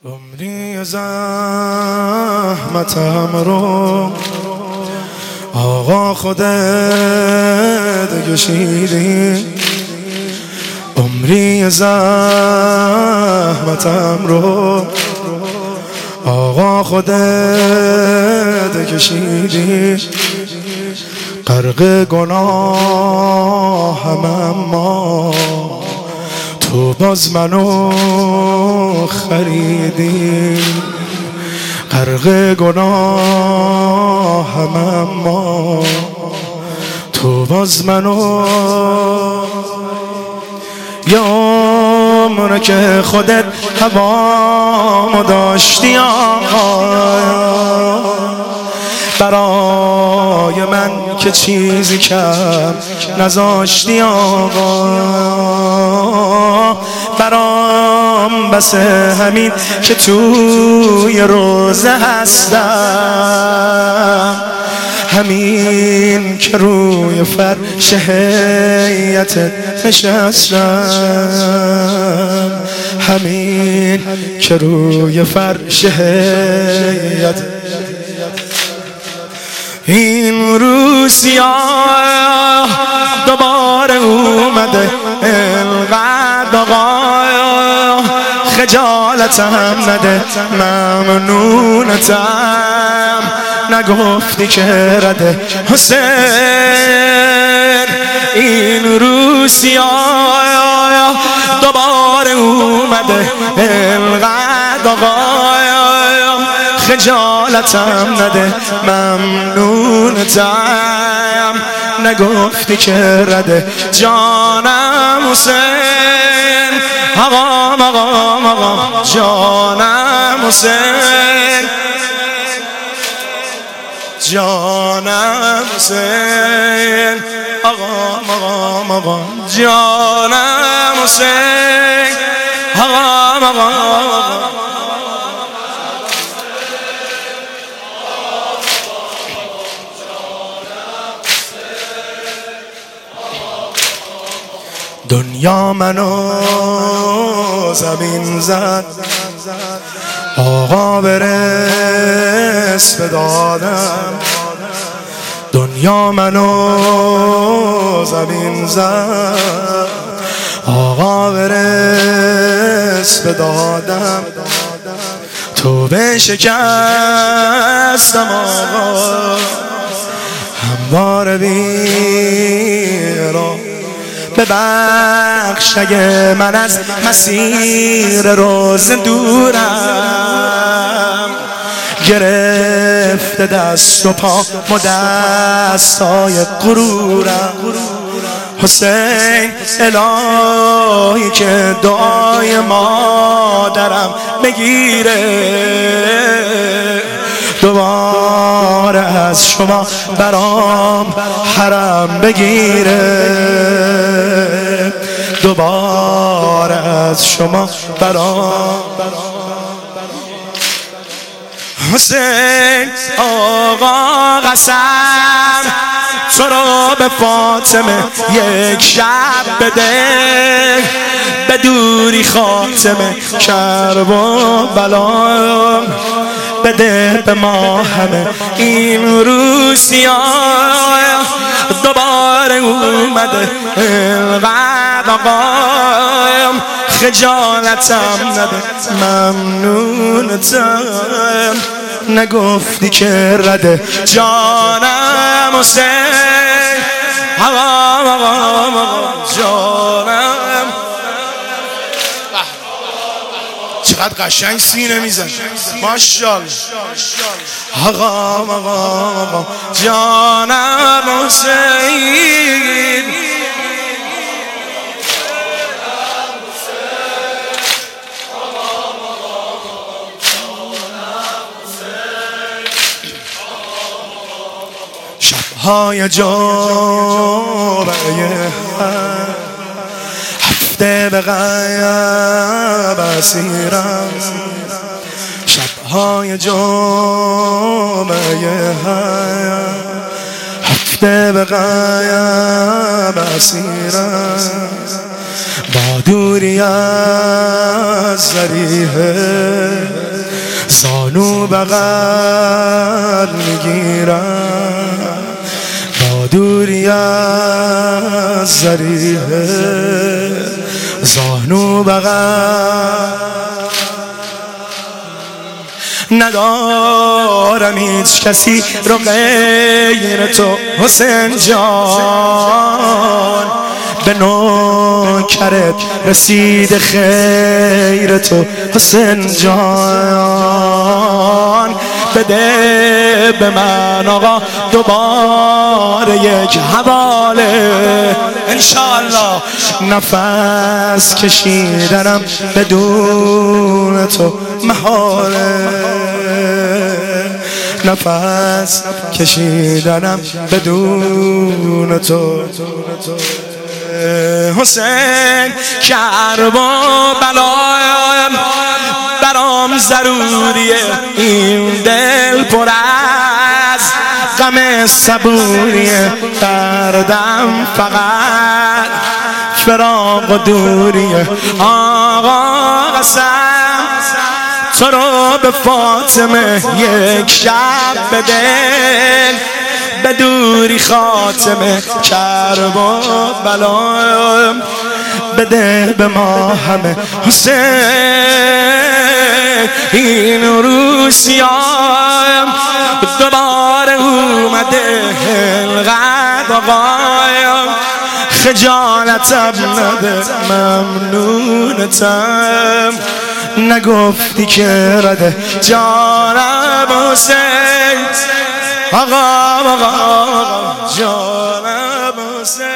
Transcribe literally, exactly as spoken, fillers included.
عمری زحمتم رو آقا خودت کشیدی، عمری زحمتم رو آقا خودت کشیدی، غرق گناهم اما تو باز منو خریدی، غرق گناهم اما تو باز منو. یا عمره که خودت هوامو داشتی آقا، برای من که چیزی کم نذاشتی آقا، برام بس همین که توی روزه هستم، همین که روی فرش هیئتت نشستم، همین که روی فرش هیئتت. این روز سیاه دوباره اومده، انقدر آقا خجالتم نده، ممنونتم نگفتی که رده حسین. این روز سیاه دوباره اومده، انقدر آقا خجالتم نده، ممنونتم نگفتی که رده جانم حسین. آقا آقا آقا جانم حسین، جانم حسین. آقا آقا آقا جانم حسین. آقا آقا آقا دنیا منو زمین زد، آقا برس به دادم. دنیا منو زمین زد، آقا برس به دادم. تو به شکستم آقا همواره بیرا، ببخش اگه من از مسیر روز دورم، گرفته دست و پا و دستای غرورم. حسین الهی که دعای مادرم بگیره، دوباره از شما برام حرم بگیره، دوباره از شما برام. حسین آقا قسم تو رو به فاطمه یک شب بده، به دوری خاتمه کرب و بلا بده به ما همه. این روز سیاه دوباره اومده، انقدر آقا خجالتم نده، ممنونتم نگفتی که رده جانم حسین. آقا آقا آقا جانم. چقدر قشنگ سینه میزن ماشاءالله. آقا آقا آقا جانم حسین. شب‌های جمعه هفته به غیب اسیرم، شب‌های جمعه هفته به غیب اسیرم، با دوری از ذریحه زانو بغل میگیرم با دوری از ذریعه، زانو بغل ندارم هیچ کسی رو غیر تو حسین جان، به نوکرت رسید خیر تو حسین جان. بده به من آقا دوباره یک حواله انشالله، نفس کشیدنم بدون تو محاله، نفس کشیدنم بدون تو. حسین کرب و بلایم برام ضروریه، این دل پر از غم صبوریه، دردم فقط فراق و دوریه. آقا قسم تو رو به فاطمه یک شب بده، به دوری خاتمه کرب و بلایم بده به ما همه. حسین این روسیایم دوباره اومده، انقدر آقایم خجالتم نده، ممنونتم نگفتی که رده جانم حسین. آقا آقا جانم حسین.